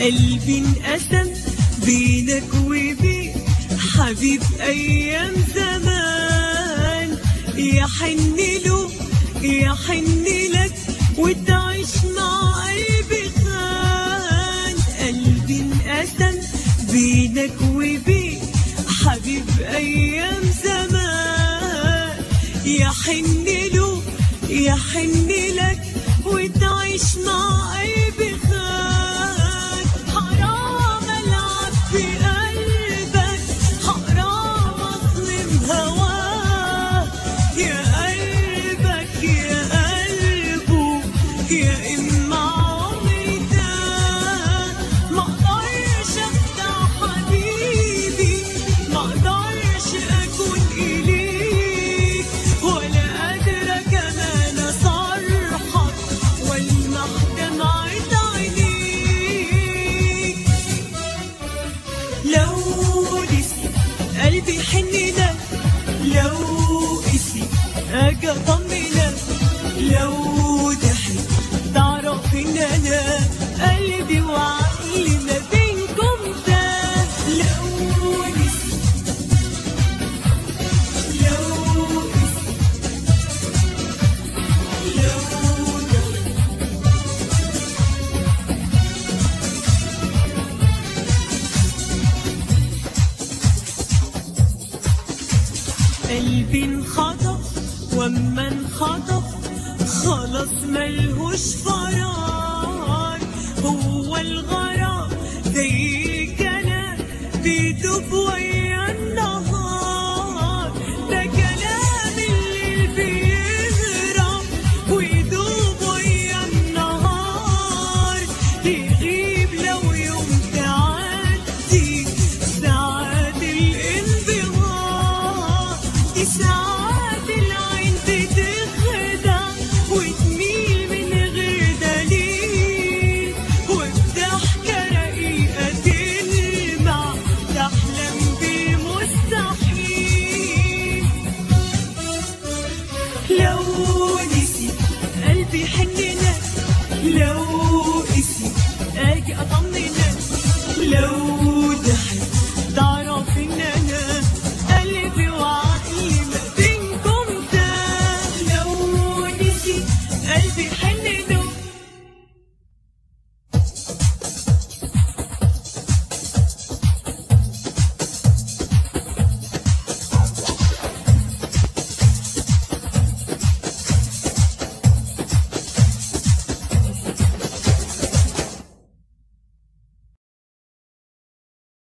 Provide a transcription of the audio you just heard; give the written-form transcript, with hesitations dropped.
قلبي انقسم بينك وبين حبيب أيام زمان. يحن له يحن لك وتعيش مع قلبي خان. قلبي انقسم بينك وبين حبيب أيام زمان. يحن له يحن لك وتعيش مع قلبي خان. حرام ألعب في قلبك، حرام أظلم هواه. يا قلبك يا قلبه يا إما عمري ده. مقدرش أخدع حبيبي، مقدرش أكون إليك، ولا قادرة كمان أصرحك والمح دمعة عينيك. لو نسي قلبي يحن لك، لو قسي أجي أطمنك، لو ضحك تعرف إن أنا قلبي وعقلي ما بينكم ده. لو نسي لو قسي لو ضحك قلبي انخطف، واما انخطف خلاص ملهوش فرار. هو الغرام زي كلام بيدوب ويا